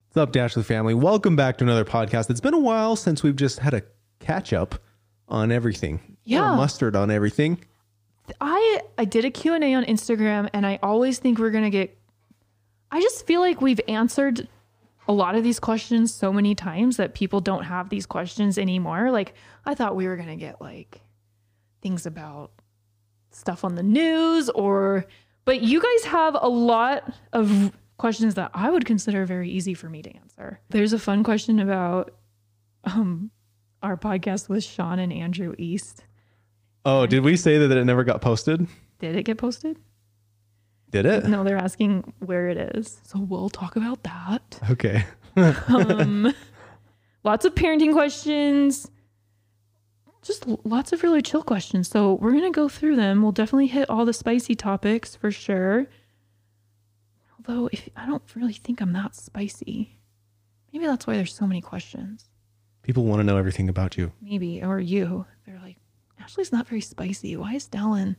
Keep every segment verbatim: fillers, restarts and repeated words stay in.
What's up, Dashley family? Welcome back to another podcast. It's been a while since we've just had a catch up on everything. Yeah. Or mustard on everything. I I did a Q and A on Instagram, and I always think we're going to get... I just feel like we've answered a lot of these questions so many times that people don't have these questions anymore. Like, I thought we were going to get, like, things about stuff on the news or... But you guys have a lot of questions that I would consider very easy for me to answer. There's a fun question about um, our podcast with Sean and Andrew East. Oh, did we say that it never got posted? Did it get posted? Did it? No, they're asking where it is. So we'll talk about that. Okay. um, lots of parenting questions. Just lots of really chill questions. So we're going to go through them. We'll definitely hit all the spicy topics for sure. Although if I don't really think I'm that spicy. Maybe that's why there's so many questions. People want to know everything about you. Maybe. Or you. They're like, Ashley's not very spicy. Why is Dallin?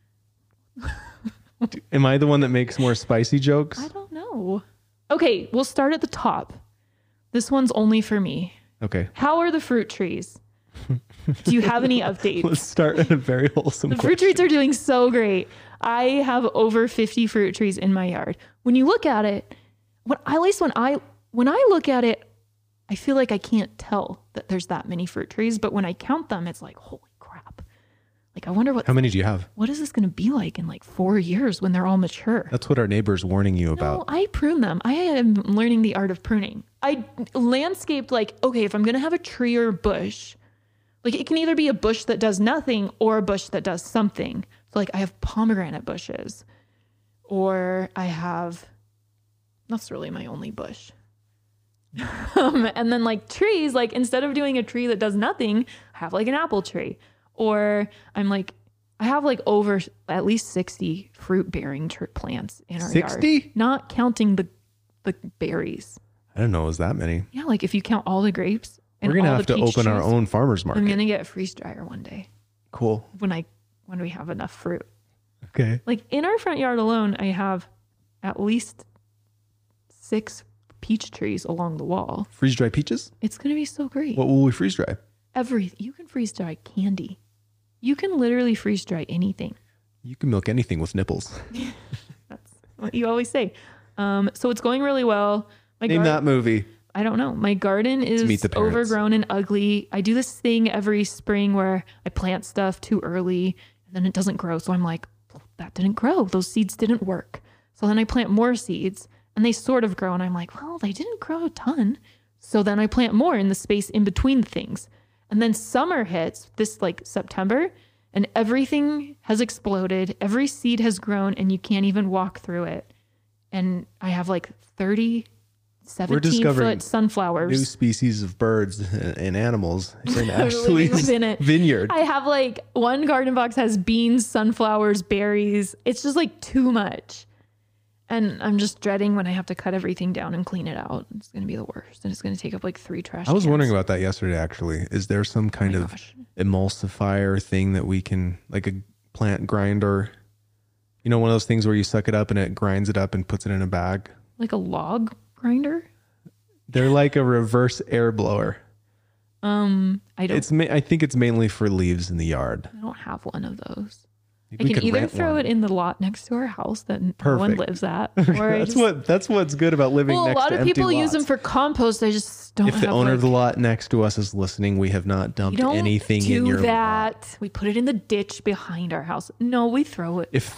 Am I the one that makes more spicy jokes? I don't know. Okay, we'll start at the top. This one's only for me. Okay. How are the fruit trees? Do you have any updates? Let's start at a very wholesome The question. fruit trees are doing so great. I have over fifty fruit trees in my yard. When you look at it, when at least when I when I look at it, I feel like I can't tell that there's that many fruit trees. But when I count them, it's like, holy crap. Like, I wonder what... How many do you have? What is this going to be like in like four years when they're all mature? That's what our neighbor's warning you about. No, I prune them. I am learning the art of pruning. I landscaped like, okay, if I'm going to have a tree or a bush, like it can either be a bush that does nothing or a bush that does something. So like I have pomegranate bushes or I have, that's really my only bush. um, and then like trees, like instead of doing a tree that does nothing, I have like an apple tree. Or I'm like, I have like over at least sixty fruit bearing tr- plants in our sixty? yard. Not counting the the berries. I don't know it was that many. Yeah, like if you count all the grapes and We're going to all have the to peach open our trees, own farmer's market. I'm going to get a freeze dryer one day Cool. when I when we have enough fruit. Okay. Like in our front yard alone, I have at least six peach trees along the wall. Freeze dry peaches? It's going to be so great. What will we freeze dry? Everything. You can freeze dry candy. You can literally freeze dry anything. You can milk anything with nipples. That's what you always say. Um, so it's going really well. My Name gar- that movie. I don't know. My garden Meet is the Parents. overgrown and ugly. I do this thing every spring where I plant stuff too early and then it doesn't grow. So I'm like, well, that didn't grow. Those seeds didn't work. So then I plant more seeds and they sort of grow. And I'm like, well, they didn't grow a ton. So then I plant more in the space in between the things. And then summer hits this like September and everything has exploded. Every seed has grown and you can't even walk through it. And I have like thirty, seventeen foot sunflowers. New species of birds and animals in living Ashley's within it. vineyard. I have like one garden box has beans, sunflowers, berries. It's just like too much. And I'm just dreading when I have to cut everything down and clean it out. It's going to be the worst. And it's going to take up like three trash I was cans. wondering about that yesterday, actually. Is there some kind Oh my of gosh. emulsifier thing that we can, like a plant grinder? You know, one of those things where you suck it up and it grinds it up and puts it in a bag? Like a log grinder? They're like a reverse air blower. Um, I don't, It's ma- I think it's mainly for leaves in the yard. I don't have one of those. Maybe I we can could either rent throw one. it in the lot next to our house that no one Perfect. lives at. Or I That's just, what that's what's good about living well, a next lot to of empty people use them lots. for compost. I just don't If the have owner like, of the lot next to us is listening, we have not we dumped don't anything do in your lot. that. We put it in the ditch behind our house. No, we throw it. If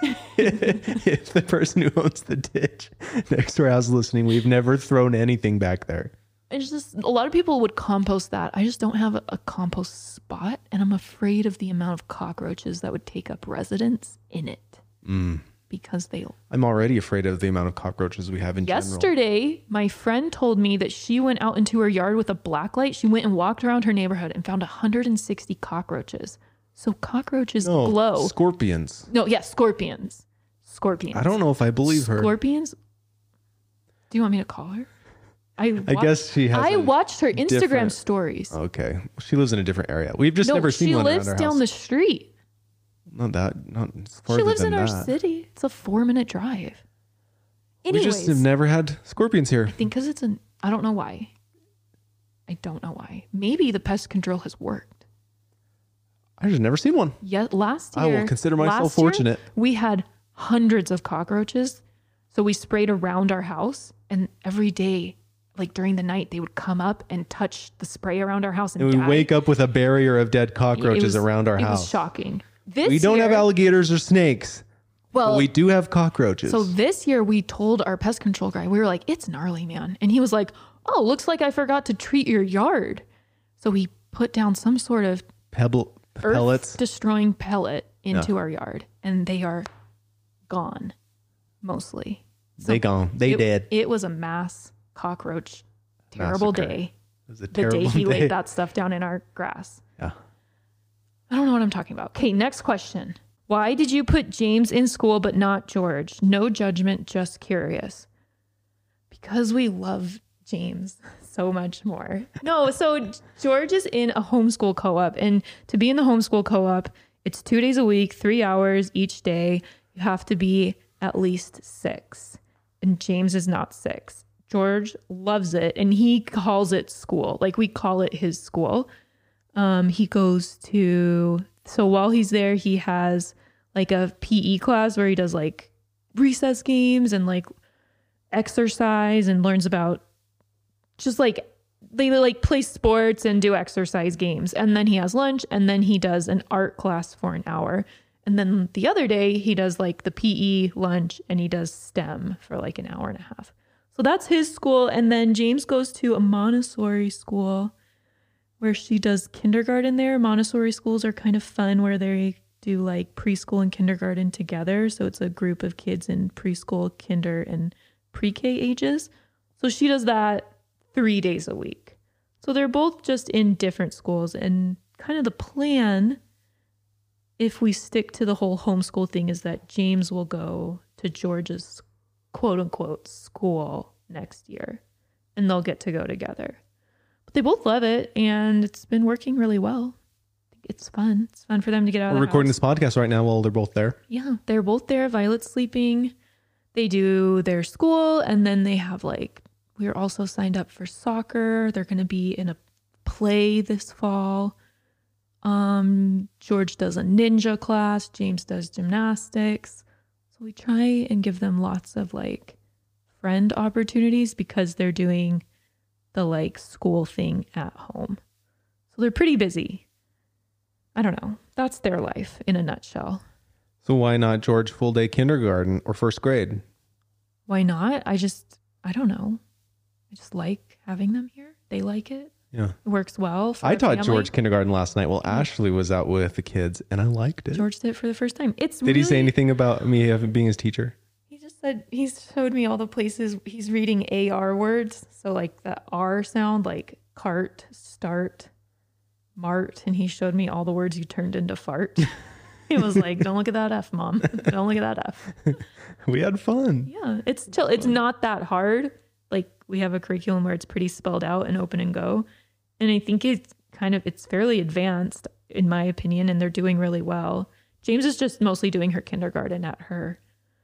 if the person who owns the ditch next to our house is listening, we've never thrown anything back there. It's just a lot of people would compost that. I just don't have a, a compost spot, and I'm afraid of the amount of cockroaches that would take up residence in it Mm. because they. I'm already afraid of the amount of cockroaches we have in general. Yesterday, my friend told me that she went out into her yard with a black light. She went and walked around her neighborhood and found one hundred sixty cockroaches. So cockroaches No, glow. scorpions. No, yeah, scorpions. Scorpions. I don't know if I believe her. Scorpions? Do you want me to call her? I, I wa- guess she has I a watched her Instagram different- stories. Okay. She lives in a different area. We've just no, never seen she one lives around our down house. the street. Not that. Not She farther lives than in our that. city. It's a four minute drive. Anyways, we just have never had scorpions here. I think because it's an, I don't know why. I don't know why. Maybe the pest control has worked. I've just never seen one. Yet last year, I will consider myself last year, fortunate. we had hundreds of cockroaches. So we sprayed around our house, and every day, like during the night, they would come up and touch the spray around our house and, And we die. wake up with a barrier of dead cockroaches It was- around our it house. was shocking. This We don't year, have alligators or snakes, well, but we do have cockroaches. so this year we told our pest control guy, we were like, it's gnarly, man. And he was like, oh, looks like I forgot to treat your yard. So we put down some sort of Pebble pellets. earth destroying pellet into our yard, and they are gone mostly. So they gone. They it, dead. It was a mass cockroach terrible Massacre. day. It was a The terrible day he day. laid that stuff down in our grass. Yeah. I don't know what I'm talking about. Okay, next question. Why did you put James in school but not George? No judgment, just curious. Because we love James so much more. No, so George is in a homeschool co-op, and to be in the homeschool co-op, it's two days a week, three hours each day. You have to be at least six, and James is not six. George loves it, and he calls it school. Like, we call it his school. Um, he goes to, so while he's there, he has like a P E class where he does like recess games and like exercise and learns about just like, they like play sports and do exercise games. And then he has lunch, and then he does an art class for an hour. And then the other day he does like the P E lunch, and he does STEM for like an hour and a half. So that's his school. And then James goes to a Montessori school where she does kindergarten there. Montessori schools are kind of fun where they do like preschool and kindergarten together. So it's a group of kids in preschool, kinder, and pre-K ages. So she does that three days a week. So they're both just in different schools. And kind of the plan, if we stick to the whole homeschool thing, is that James will go to George's quote unquote school next year, and they'll get to go together. They both love it, and it's been working really well. It's fun. It's fun for them to get out We're of the recording house. this podcast right now while they're both there. Yeah, they're both there. Violet's sleeping. They do their school, and then they have like, we're also signed up for soccer. They're going to be in a play this fall. Um, George does a ninja class. James does gymnastics. So we try and give them lots of like friend opportunities because they're doing the like school thing at home. So they're pretty busy. I don't know. That's their life in a nutshell. So why not George full day kindergarten or first grade? Why not? I just, I don't know. I just like having them here. They like it. Yeah. It works well. For I our taught family. George kindergarten last night while Ashley was out with the kids, and I liked it. George did it for the first time. It's Did really, he say anything about me having- being his teacher? He just said, he showed me all the places he's reading A R words. So like the R sound, like cart, start, mart. And he showed me all the words you turned into fart. He was like, don't look at that F, Mom. Don't look at that F. We had fun. Yeah, it's chill. It's not that hard. Like, we have a curriculum where it's pretty spelled out and open and go. And I think it's kind of, it's fairly advanced in my opinion, and they're doing really well. James is just mostly doing her kindergarten at her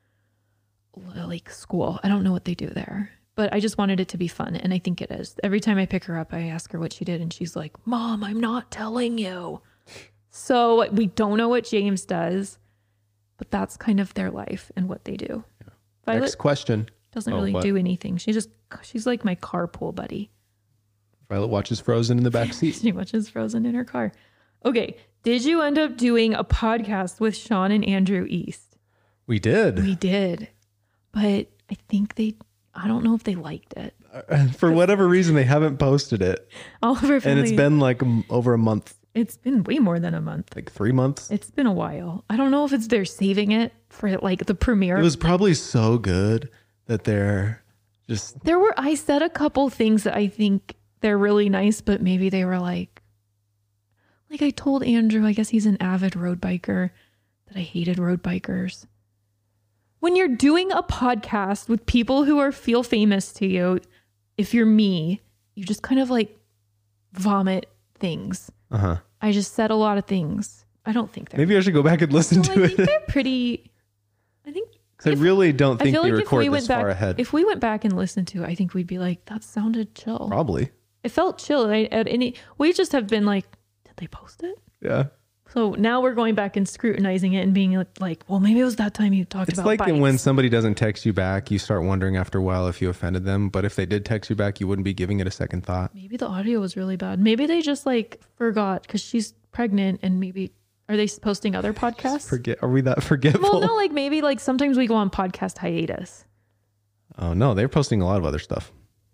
like school. I don't know what they do there, but I just wanted it to be fun. And I think it is. Every time I pick her up, I ask her what she did, and she's like, Mom, I'm not telling you. So we don't know what James does, but that's kind of their life and what they do. Yeah. Violet Next question. doesn't Oh, really what? do anything. She just, she's like my carpool buddy. Violet watches Frozen in the back seat. She watches Frozen in her car. Okay. Did you end up doing a podcast with Sean and Andrew East? We did. We did. But I think they, I don't know if they liked it. For whatever reason, they haven't posted it. All of our And family, it's been like m- over a month, it's been way more than a month. like three months. It's been a while. I don't know if it's they're saving it for like the premiere. It was probably so good that they're just, There were, I said a couple things that I think they're really nice, but maybe they were like, like I told Andrew, I guess he's an avid road biker, that I hated road bikers. When you're doing a podcast with people who are feel famous to you, if you're me, you just kind of like vomit things. uh huh. I just said a lot of things. I don't think they're, Maybe I should go back and listen well, to I think it. they're pretty, I think Because I really don't I think feel they like if record we this went back, far ahead. if we went back and listened to it, I think we'd be like, that sounded chill. Probably. It felt chill. I, at any, we just have been like, did they post it? Yeah. So now we're going back and scrutinizing it and being like, like well, maybe it was that time you talked It's about like bikes. when somebody doesn't text you back, you start wondering after a while if you offended them. But if they did text you back, you wouldn't be giving it a second thought. Maybe the audio was really bad. Maybe they just like forgot because she's pregnant and maybe, are they posting other podcasts? Forget? Are we that forgetful? Well, no, like maybe like sometimes we go on podcast hiatus. Oh, no, they're posting a lot of other stuff.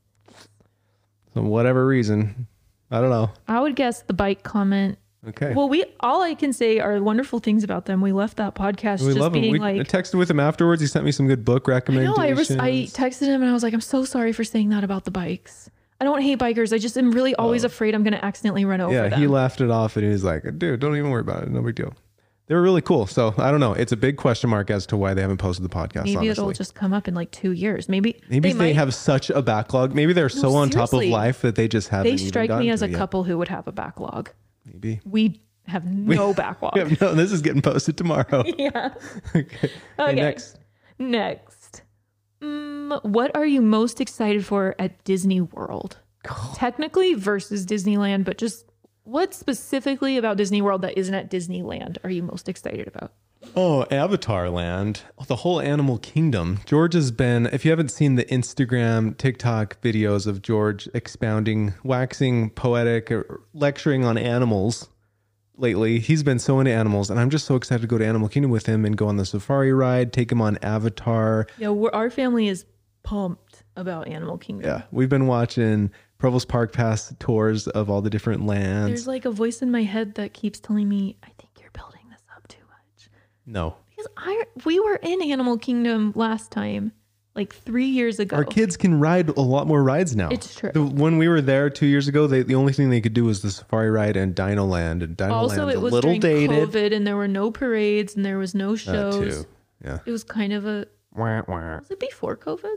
So whatever reason, I don't know. I would guess the bike comment. Okay. Well, we all I can say are wonderful things about them. We left that podcast we just love him. being We like, texted with him afterwards. He sent me some good book I know. recommendations. I, res- I texted him and I was like, I'm so sorry for saying that about the bikes. I don't hate bikers. I just am really always Oh. afraid I'm going to accidentally run over yeah, them. he laughed it off and he was like, dude, don't even worry about it. No big deal. They were really cool. So I don't know. It's a big question mark as to why they haven't posted the podcast. Maybe honestly. it'll just come up in like two years. Maybe Maybe they, might- have such a backlog. Maybe they're so on top of seriously. life that they just haven't. They even strike gotten me to as a it yet. couple who would have a backlog. Maybe. We have no backlog. Yeah, no, this is getting posted tomorrow. Yeah. okay. Okay. Okay, next. Next. Mm, what are you most excited for at Disney World? Technically versus Disneyland, but just what specifically about Disney World that isn't at Disneyland are you most excited about? Oh, Avatar Land, the whole animal kingdom. George has been, if you haven't seen the Instagram, TikTok videos of George expounding, waxing poetic, or lecturing on animals lately, he's been so into animals. And I'm just so excited to go to Animal Kingdom with him and go on the safari ride, take him on Avatar. Yeah, we're, our family is pumped about Animal Kingdom. Yeah, we've been watching Provost Park Pass tours of all the different lands. There's like a voice in my head that keeps telling me, I think you're building this up too much. No. Because I we were in Animal Kingdom last time, like three years ago. Our kids can ride a lot more rides now. It's true. The, when we were there two years ago, they, the only thing they could do was the safari ride and Dino Land. And Dino Also, Land's it a was little during dated. COVID and there were no parades and there was no That shows. too. Yeah. It was kind of a, Wah, wah. was it before COVID?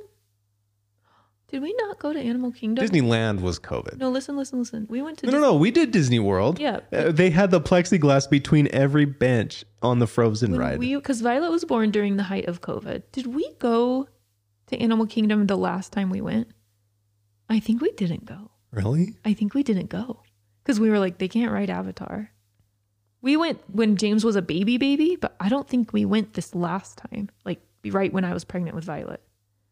Did we not go to Animal Kingdom? Disneyland was COVID. No, listen, listen, listen. We went to No, no, no. We did Disney World. Yeah. Uh, they had the plexiglass between every bench on the Frozen When ride. we because Violet was born during the height of COVID. Did we go to Animal Kingdom the last time we went? I think we didn't go. Really? I think we didn't go because we were like, they can't ride Avatar. We went when James was a baby baby, but I don't think we went this last time. Like right when I was pregnant with Violet.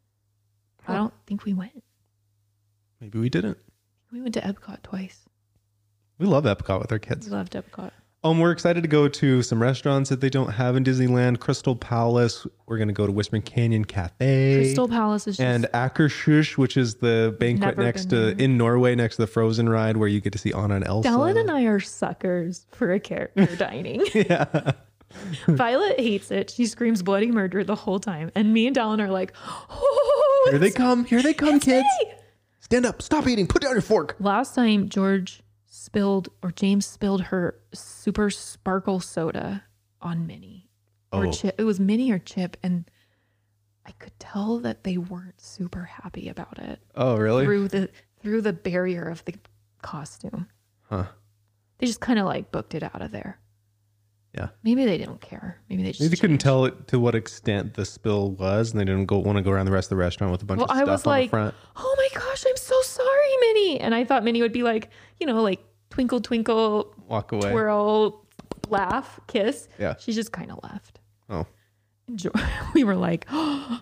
I don't think we went. Maybe we didn't. We went to Epcot twice. We love Epcot with our We kids. loved Epcot. Um, we're excited to go to some restaurants that they don't have in Disneyland. Crystal Palace. We're going to go to Whispering Canyon Cafe. Crystal Palace is just and Akershus, which is the banquet Never next been to there. in Norway, next to the Frozen ride, where you get to see Anna and Elsa. Dallin and I are suckers for a character dining. Yeah. Violet hates it. She screams bloody murder the whole time. And me and Dallin are like, oh, Here they it's- come. Here they come, it's kids. me. Stand up. Stop eating. Put down your fork. Last time George spilled or James spilled her super sparkle soda on Minnie. Or Oh. Chip. It was Minnie or Chip. And I could tell that they weren't super happy about it Oh, really? through the through the barrier of the costume. Huh. They just kind of like booked it out of there. Yeah. Maybe they didn't care. Maybe they just Maybe they couldn't changed. tell it to what extent the spill was, and they didn't go want to go around the rest of the restaurant with a bunch Well, of I stuff was on like, the front. oh my gosh, I'm so sorry, Minnie. And I thought Minnie would be like, you know, like twinkle, twinkle, Walk away. twirl, laugh, kiss. Yeah. She just kind of left. Oh. And Jo- we were like, oh,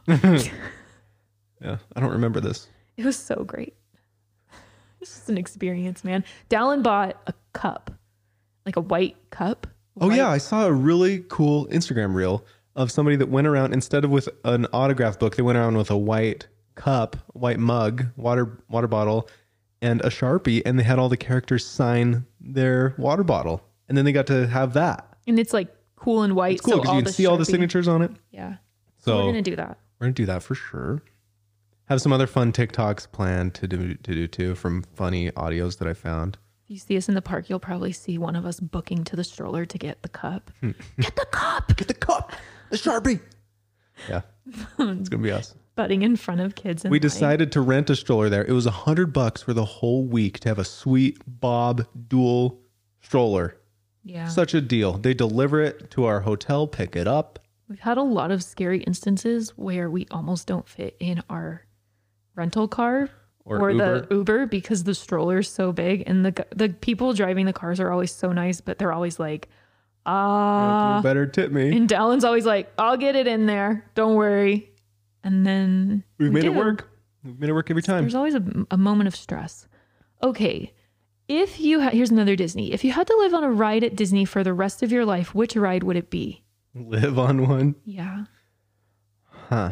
Yeah. I don't remember this. it was so great. It's just an experience, man. Dallin bought a cup, like a white cup. Oh White- yeah, I saw a really cool Instagram reel of somebody that went around instead of with an autograph book, they went around with a white cup, white mug, water water bottle, and a Sharpie, and they had all the characters sign their water bottle, and then they got to have that. And it's like cool and white. It's cool so because all you can the see all the Sharpie- signatures on it. Yeah. So So we're gonna do that. We're gonna do that for sure. Have some other fun TikToks planned to do to do too from funny audios that I found. If you see us in the park, you'll probably see one of us booking to the stroller to get the cup. Get the cup. Get the cup, the Sharpie. Yeah, it's gonna be us. Butting in front of kids. In We line. decided to rent a stroller there. It was a hundred bucks for the whole week to have a sweet Bob dual stroller. Yeah. Such a deal. They deliver it to our hotel, pick it up. We've had a lot of scary instances where we almost don't fit in our rental car Or, or, Uber. the Uber because the stroller's so big, and the gu- the people driving the cars are always so nice, but they're always like, ah. You better tip me. And Dallin's always like, I'll get it in there. Don't worry. And then We've we made it do. work. We've made it work every time. There's always a, a moment of stress. Okay. If you had, here's another Disney. If you had to live on a ride at Disney for the rest of your life, which ride would it be? Live on one. Yeah. Huh.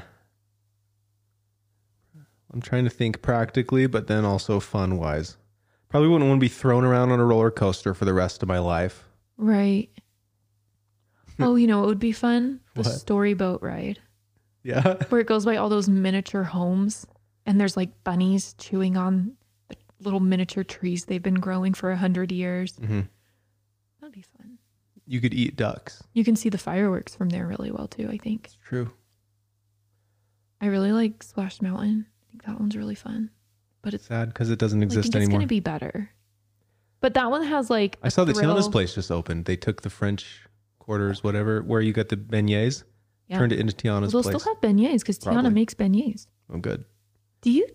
I'm trying to think practically, but then also fun wise. Probably wouldn't want to be thrown around on a roller coaster for the rest of my life. Right. Oh, you know what would be fun? The What? storyboat ride, Yeah. where it goes by all those miniature homes and there's like bunnies chewing on the little miniature trees they've been growing for a hundred years. hmm That'd be fun. You could eat ducks. You can see the fireworks from there really well too, I think. It's true. I really like Splash Mountain. I think that one's really fun. But it's Sad because it doesn't I exist think it's anymore. going to be better. But that one has like I saw that thrill. Tiana's place just opened. They took the French Quarters, whatever, where you got the beignets, Yeah. turned it into Well, Tiana's they'll place. still have beignets because Tiana Probably. makes beignets. Oh, good. Do you?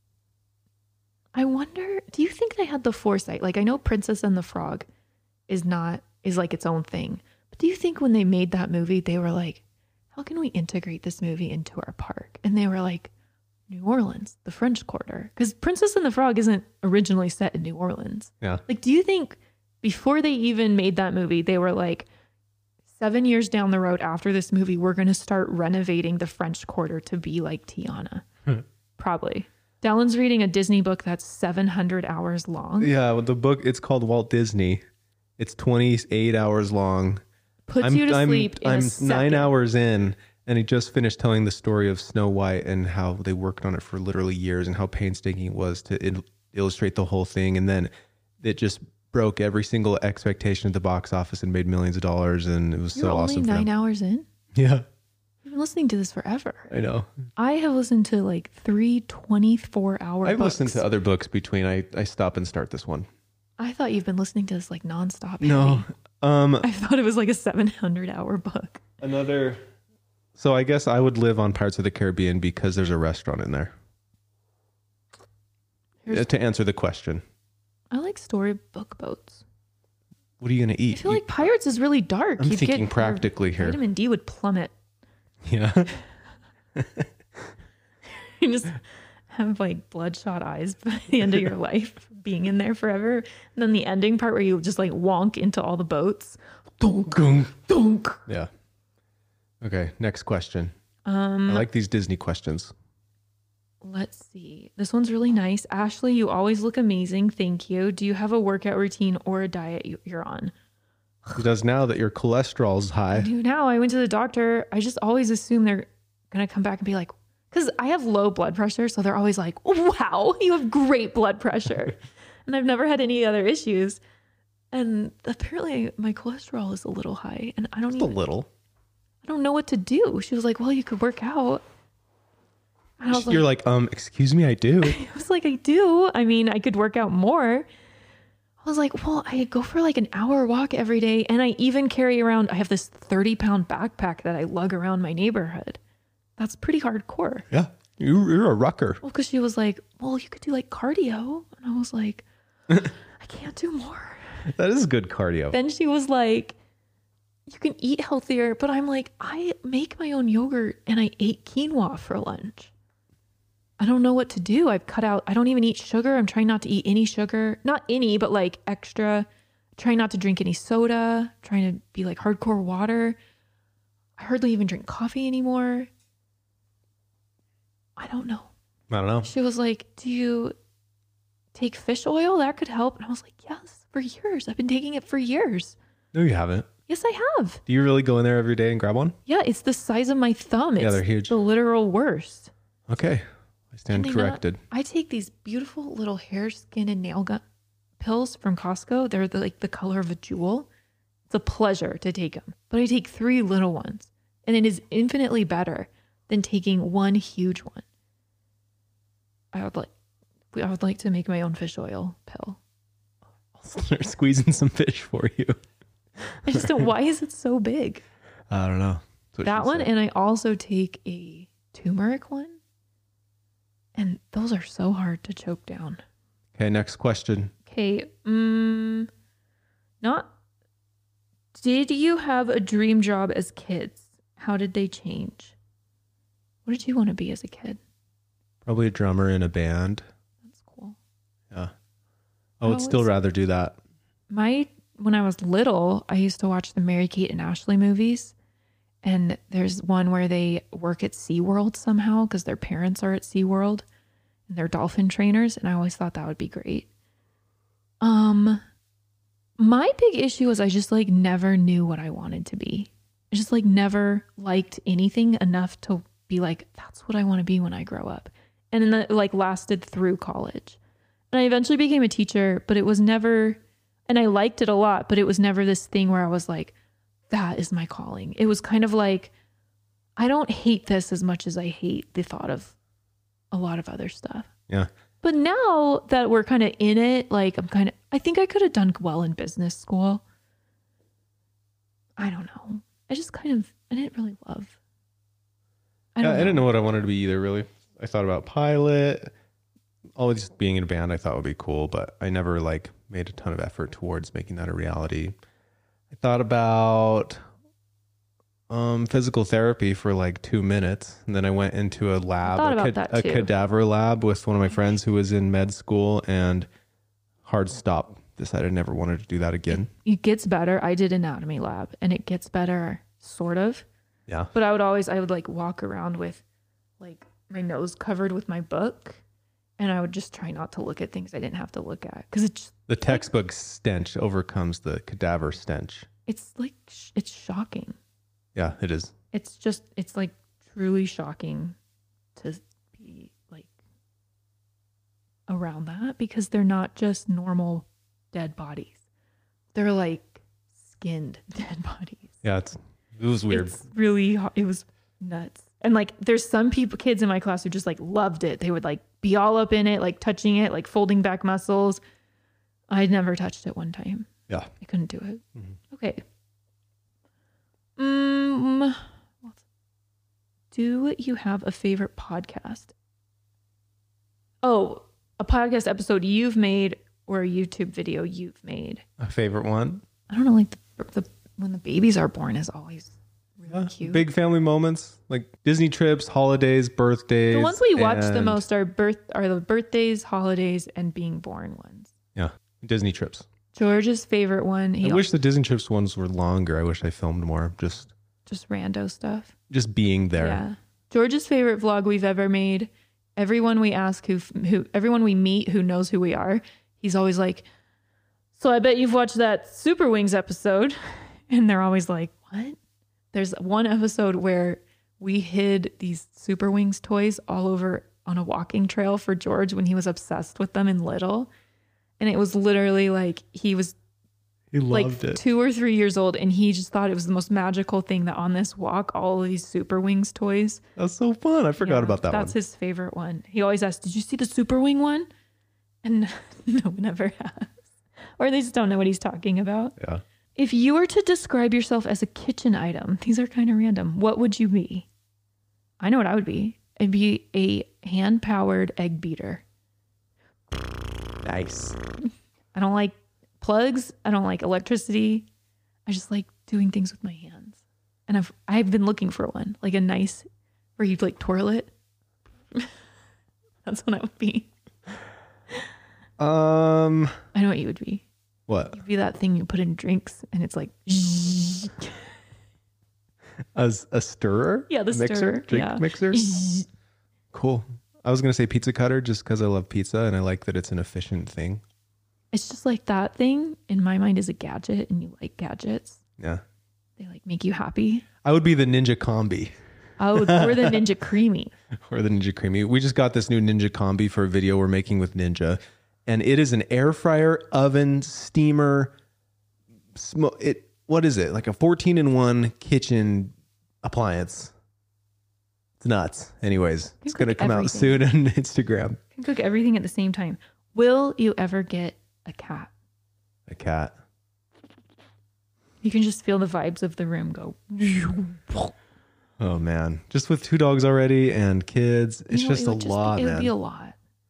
I wonder. Do you think they had the foresight? Like I know Princess and the Frog is not is like its own thing. But do you think when they made that movie, they were like, "How can we integrate this movie into our park?" And they were like, "New Orleans, the French Quarter," because Princess and the Frog isn't originally set in New Orleans. Yeah. Like, do you think before they even made that movie, they were like, seven years down the road after this movie, we're going to start renovating the French Quarter to be like Tiana? Probably. Dallin's reading a Disney book that's seven hundred hours long. Yeah, well, the book, it's called Walt Disney. It's twenty-eight hours long. Puts I'm, you to I'm, sleep in I'm a nine second. hours in, and he just finished telling the story of Snow White and how they worked on it for literally years and how painstaking it was to il- illustrate the whole thing. And then it just broke every single expectation at the box office and made millions of dollars. And it was You're so only awesome. for nine them. hours in? Yeah, You've been listening to this forever. I know. I have listened to like three twenty-four hour I've books. listened to other books between. I, I stop and start this one. I thought you've been listening to this like nonstop. No. heavy. Um, I thought it was like a seven hundred hour book. another. So I guess I would live on Pirates of the Caribbean because there's a restaurant in there. Here's- Uh, to answer the question, I like storybook boats. what are you going to I eat? feel like Pirates is really dark. I'm You'd thinking get- practically your here. Vitamin D would plummet. Yeah. You just have like bloodshot eyes by the end of your life, being in there forever. And then the ending part where you just like wonk into all the boats. Dunk, Gung. dunk. Yeah. Okay. Next question. Um, I like these Disney questions. let's see. This one's really nice. Ashley, you always look amazing. Thank you. Do you have a workout routine or a diet you- you're on? Because now that your cholesterol's I high, do now. I went to the doctor. I just always assume they're going to come back and be like, because I have low blood pressure. So they're always like, wow, you have great blood pressure. And I've never had any other issues. And apparently my cholesterol is a little high. And I don't just a even, little. I don't know what to do. She was like, well, you could work out. And I was You're like, like, um, excuse me, I do. I was like, I do. I mean, I could work out more. I was like, well, I go for like an hour walk every day. And I even carry around, I have this thirty pound backpack that I lug around my neighborhood. That's pretty hardcore. Yeah. You, you're a rucker. Well, because she was like, well, you could do like cardio. And I was like, I can't do more. That is good cardio. Then she was like, you can eat healthier. But I'm like, I make my own yogurt and I ate quinoa for lunch. I don't know what to do. I've cut out, I don't even eat sugar. I'm trying not to eat any sugar. Not any, but like extra. Trying not to drink any soda. Trying to be like hardcore water. I hardly even drink coffee anymore. I don't know. I don't know. She was like, do you take fish oil? That could help. And I was like, yes, for years. I've been taking it for years. No, you haven't. Yes, I have. Do you really go in there every day and grab one? Yeah, it's the size of my thumb. It's Yeah, they're huge. the literal worst. Okay. I stand Can they not- corrected. I take these beautiful little hair, skin, and nail gun pills from Costco. They're the, like the color of a jewel. It's a pleasure to take them. But I take three little ones. And it is infinitely better than taking one huge one. I would like I would like to make my own fish oil pill. I'll start squeezing some fish for you. I just don't, why is it so big? I don't know. That's what That she one, said. and I also take a turmeric one. And those are so hard to choke down. Okay, next question. Okay, um, not. Did you have a dream job as kids? How did they change? What did you want to be as a kid? Probably a drummer in a band. That's cool. Yeah. I would How still is- rather do that. My when I was little, I used to watch the Mary Kate and Ashley movies. And there's one where they work at SeaWorld somehow because their parents are at SeaWorld and they're dolphin trainers. And I always thought that would be great. Um, my big issue was I just like never knew what I wanted to be. I just like never liked anything enough to be like, that's what I want to be when I grow up. And then that like lasted through college. And I eventually became a teacher, but it was never, and I liked it a lot, but it was never this thing where I was like, that is my calling. It was kind of like, I don't hate this as much as I hate the thought of a lot of other stuff. Yeah. But now that we're kind of in it, like I'm kind of, I think I could have done well in business school. I don't know. I just kind of, I didn't really love. I Yeah, don't I know. didn't know what I wanted to be either, really. I thought about pilot. Always being in a band I thought would be cool, but I never like made a ton of effort towards making that a reality. I thought about um, physical therapy for like two minutes. And then I went into a lab, thought a, about that a too. cadaver lab with one of my friends who was in med school, and hard stop. Decided I never wanted to do that again. It gets better. I did anatomy lab and it gets better, sort of. Yeah. But I would always, I would like walk around with like my nose covered with my book. And I would just try not to look at things I didn't have to look at. Cause it's, The textbook stench overcomes the cadaver stench. it's like, sh- it's shocking. Yeah, it is. It's just, it's like truly shocking to be like around that because they're not just normal dead bodies. They're like skinned dead bodies. Yeah, it's it was weird. It's really, ho- it was nuts. And like, there's some people, kids in my class who just like loved it. They would like be all up in it, like touching it, like folding back muscles. I'd never touched it one time. Yeah. I couldn't do it. Mhm. Okay. Um, do you have a favorite podcast? Oh, a podcast episode you've made or a YouTube video you've made? A favorite one? I don't know, like the, the when the babies are born is always really Yeah, cute. big family moments like Disney trips, holidays, birthdays. The ones we watch the and- most are birth are the birthdays, holidays, and being born ones. Yeah, Disney trips. George's favorite one, he I wish the Disney trips ones were longer. I wish I filmed more. Just just rando stuff. just being there. Yeah. George's favorite vlog we've ever made. Everyone we ask who who everyone we meet who knows who we are, he's always like, "So I bet you've watched that Super Wings episode," and they're always like, "What?" There's one episode where we hid these Super Wings toys all over on a walking trail for George when he was obsessed with them in little, and it was literally like he was He like loved it. two or three years old, and he just thought it was the most magical thing that on this walk, all of these Super Wings toys. That's so fun. I forgot Yeah, about that That's one. his favorite one. He always asks, "Did you see the Super Wing one?" And no, never has. Or they just don't know what he's talking about. Yeah. If you were to describe yourself as a kitchen item, these are kind of random. What would you be? I know what I would be. I'd be a hand-powered egg beater. Nice. I don't like plugs. I don't like electricity. I just like doing things with my hands. And I've I've been looking for one, like a nice where you'd like twirl it. That's what I would be. Um, I know what you would be. what? You'd be that thing you put in drinks and it's like As a stirrer? Yeah, the mixer, stirrer, drink yeah. mixer. Cool. I was gonna say pizza cutter just because I love pizza and I like that it's an efficient thing. It's just like that thing in my mind is a gadget and you like gadgets. Yeah. They like make you happy. I would be the Ninja Combi Oh, or the Ninja Creamy. or the Ninja Creamy. We just got this new Ninja Combi for a video we're making with Ninja, and it is an air fryer, oven, steamer. Sm- it what is it? Like a fourteen in one kitchen appliance. It's nuts. Anyways, it's cook gonna come out everything. soon on Instagram. You can cook everything at the same time. Will you ever get a cat? A cat. You can just feel the vibes of the room go. Oh man, just with two dogs already and kids, it's You know, just it a would just lot, Be, it would man. be a lot.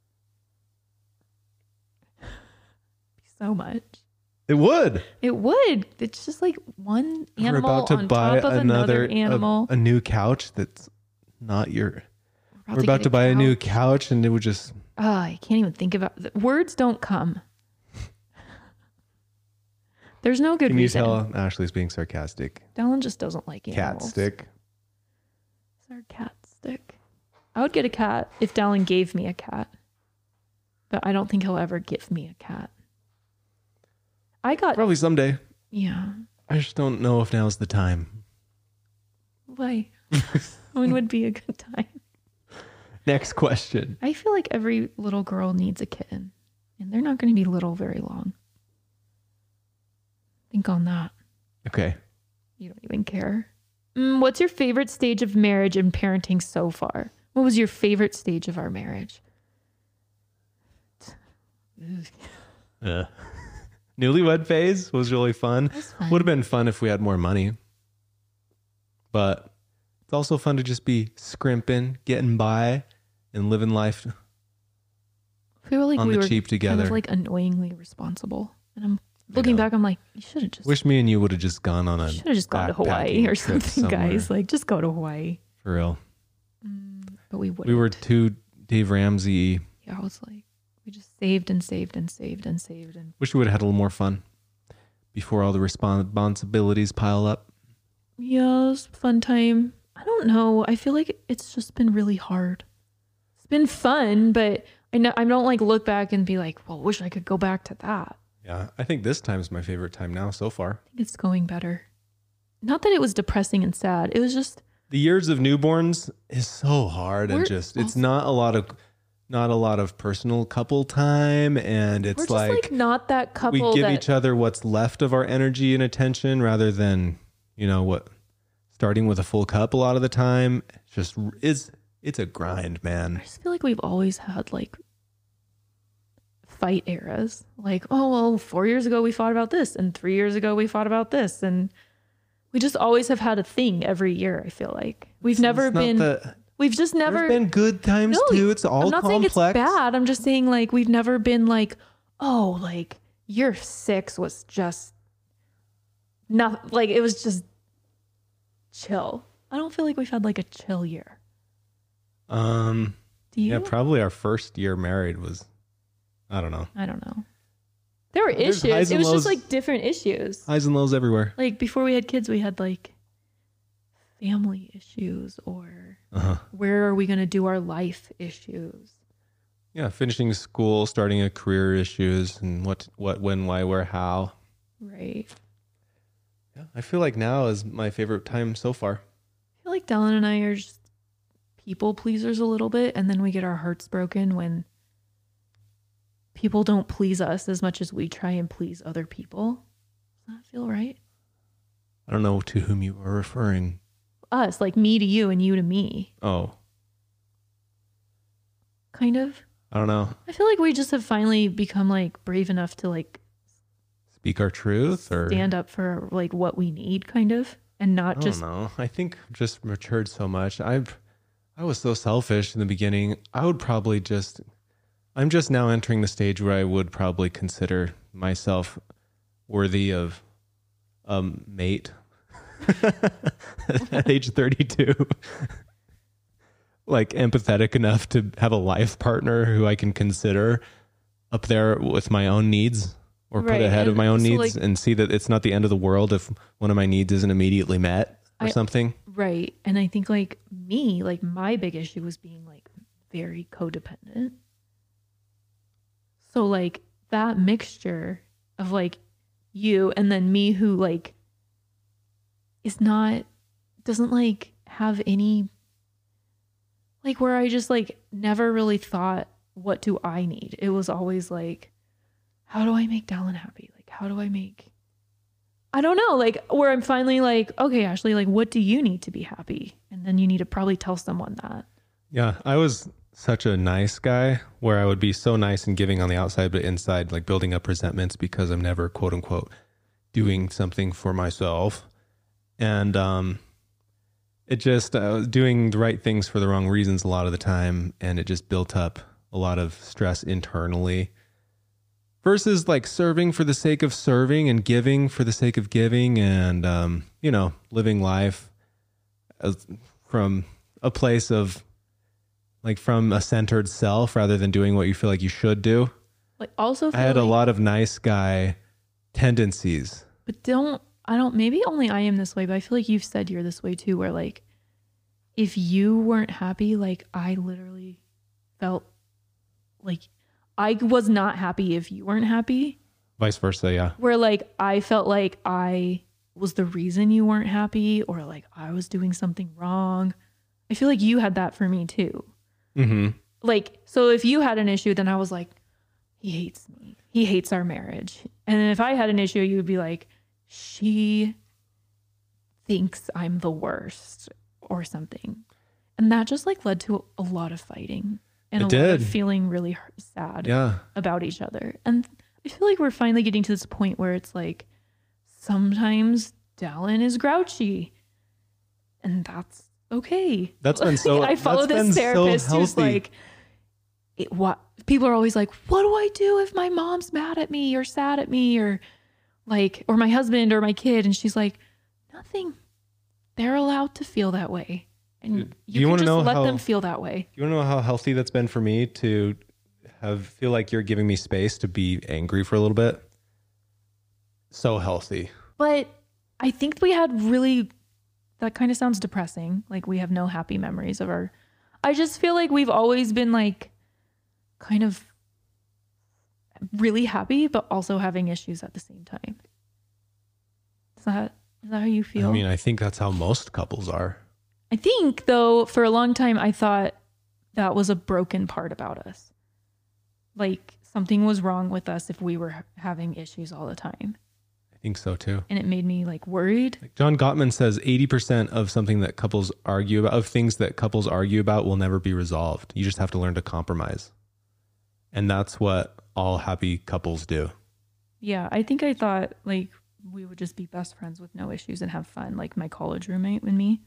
So much. It would. It would. It's just like one We're animal about to on buy top of another another animal. A, a new couch that's not your. We're We're about get to buy a new couch. couch, and it would just. Oh, I can't even think about the words. Don't come. There's no good Can you reason. tell Ashley's being sarcastic? Dallin just doesn't like Cat animals. stick. Sarcastic. I would get a cat if Dallin gave me a cat, but I don't think he'll ever give me a cat. I got Probably someday. yeah. I just don't know if now's the time. Why? When would be a good time? Next question. I feel like every little girl needs a kitten, and they're not going to be little very long. Think on that. Okay. You don't even care. Mm, what's your favorite stage of marriage and parenting so far? What was your favorite stage of our marriage? Uh, newlywed phase was really fun. That's fun. Would have been fun if we had more money. But it's also fun to just be scrimping, getting by, and living life I feel like on we the were cheap together. kind of like annoyingly responsible. And I'm looking know. back, I'm like, you should have just Wish me and you would have just gone on a should have just gone to Hawaii backpacking or trip something, guys. somewhere. Like, just go to Hawaii. For real. Mm, but we wouldn't. We were too Dave Ramsey. Yeah, I was like, we just saved and saved and saved and saved and Wish we would have had a little more fun before all the responsibilities pile up. yeah, it was a fun time. I don't know. I feel like it's just been really hard. It's been fun, but I know I don't like look back and be like, well, wish I could go back to that. Yeah, I think this time's my favorite time now so far. I think it's going better. Not that it was depressing and sad. It was just The years of newborns is so hard and We're just it's also- not a lot of not a lot of personal couple time, and we're it's just like, like, not that we couple give that each other what's left of our energy and attention rather than, you know, what starting with a full cup a lot of the time. It's just is it's a grind, man. I just feel like we've always had like fight eras. Like, oh, well, four years ago we fought about this, and three years ago we fought about this. And we just always have had a thing every year, I feel like. We've never It's not been, the- we've just never There's been good times No, too. It's all I'm not complex. saying it's bad. I'm just saying like we've never been like, oh, like year six was just not like it was just chill. I don't feel like we've had like a chill year. Um, Do you? yeah, probably our first year married was, I don't know, I don't know. There were There's issues. highs It and was lows. just like different issues. highs and lows everywhere. Like before we had kids, we had like family issues or Uh-huh. where are we going to do our life issues. Yeah, finishing school, starting a career issues, and what, what, when, why, where, how. Right. Yeah, I feel like now is my favorite time so far. I feel like Dallin and I are just people pleasers a little bit, and then we get our hearts broken when people don't please us as much as we try and please other people. Does that feel right? I don't know to whom you are referring. Us, like me to you and you to me, Oh, kind of. I don't know. I feel like we just have finally become like brave enough to like Speak our truth, or stand up for like what we need, kind of, and not I just don't know. I think I've just matured so much. I've I was so selfish in the beginning. I would probably just I'm just now entering the stage where I would probably consider myself worthy of a mate at age thirty-two. Like empathetic enough to have a life partner who I can consider up there with my own needs, or put Right, ahead of and my own so, needs, like- and see that it's not the end of the world if one of my needs isn't immediately met or I- something. right. And I think like me, like my big issue was being like very codependent. So like that mixture of like you and then me who like is not doesn't like have any like where I just like never really thought what do I need? It was always like how do I make Dallin happy? Like how do I make I don't know, like where I'm finally like, okay, Ashley, like what do you need to be happy? And then you need to probably tell someone that. Yeah, I was such a nice guy where I would be so nice and giving on the outside, but inside like building up resentments because I'm never quote unquote doing something for myself. And um It just uh, doing the right things for the wrong reasons a lot of the time, and it just built up a lot of stress internally. Versus like serving for the sake of serving and giving for the sake of giving, and um, you know, living life as, from a place of like from a centered self rather than doing what you feel like you should do. Like also, I had like, a lot of nice guy tendencies. but don't, I don't, maybe only I am this way, but I feel like you've said you're this way too, where like, if you weren't happy, like I literally felt like I was not happy if you weren't happy. Vice versa, yeah. Where like, I felt like I was the reason you weren't happy, or like I was doing something wrong. I feel like you had that for me too. Mm-hmm. Like, so if you had an issue, then I was like, he hates me. He hates our marriage. And then if I had an issue, you would be like, she thinks I'm the worst or something. And that just like led to a lot of fighting and It a did. lot of feeling really hurt- sad Yeah. about each other. And I feel like we're finally getting to this point where it's like, sometimes Dallin is grouchy and that's okay. That's been so- I follow that's been this so therapist who's healthy. like, it, what people are always like, what do I do if my mom's mad at me or sad at me or like, or my husband or my kid? And she's like, nothing. They're allowed to feel that way. And Do you, you can wanna just know let how- them feel that way. You want to know how healthy that's been for me to have feel like you're giving me space to be angry for a little bit? So healthy. But I think we had really, that kind of sounds depressing. Like we have no happy memories of our, I just feel like we've always been like kind of really happy, but also having issues at the same time. Is that, is that how you feel? I mean, I think that's how most couples are. I think though, for a long time, I thought that was a broken part about us. Like something was wrong with us if we were ha- having issues all the time. I think so too. And it made me like worried. Like John Gottman says eighty percent of something that couples argue about, of things that couples argue about, will never be resolved. You just have to learn to compromise. And that's what all happy couples do. Yeah, I think I thought like we would just be best friends with no issues and have fun, like my college roommate and me.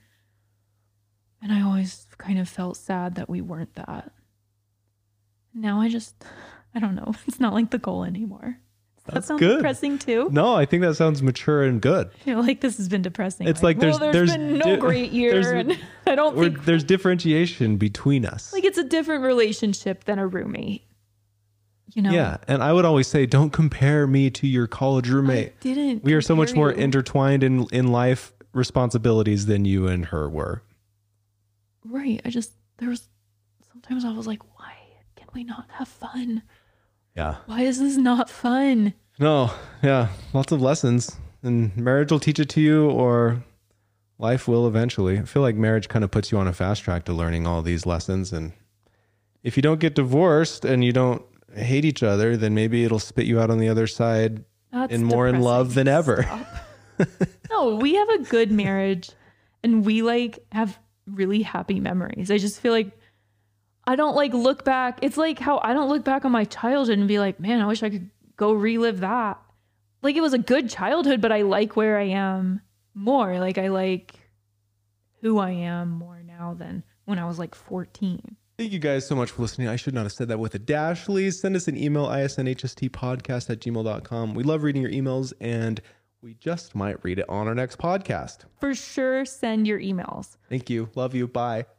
And I always kind of felt sad that we weren't that. Now I just, I don't know. It's not like the goal anymore. Does that That's sound good. depressing too? No, I think that sounds mature and good. I feel like this has been depressing. It's like there's- well, there's been no di- great year, there's- and I don't Or think there's differentiation between us. like it's a different relationship than a roommate. You know? Yeah. And I would always say, don't compare me to your college I roommate. didn't. We are so much compare more you. intertwined in, in life responsibilities than you and her were. Right. I just there was sometimes I was like, why can we not have fun? Yeah. Why is this not fun? No. Yeah. Lots of lessons. And marriage will teach it to you, or life will eventually. I feel like marriage kind of puts you on a fast track to learning all these lessons. And if you don't get divorced and you don't hate each other, then maybe it'll spit you out on the other side That's and more in depressing. love than ever. Stop. No, we have a good marriage and we like have really happy memories. I just feel like I don't like look back. It's like how I don't look back on my childhood and be like, man, I wish I could go relive that. Like it was a good childhood, but I like where I am more. Like I like who I am more now than when I was like fourteen. Thank you guys so much for listening. I should not have said that with a dash. Please send us an email, isnhstpodcast at gmail dot com. We love reading your emails, and we just might read it on our next podcast. For sure, send your emails. Thank you. Love you. Bye.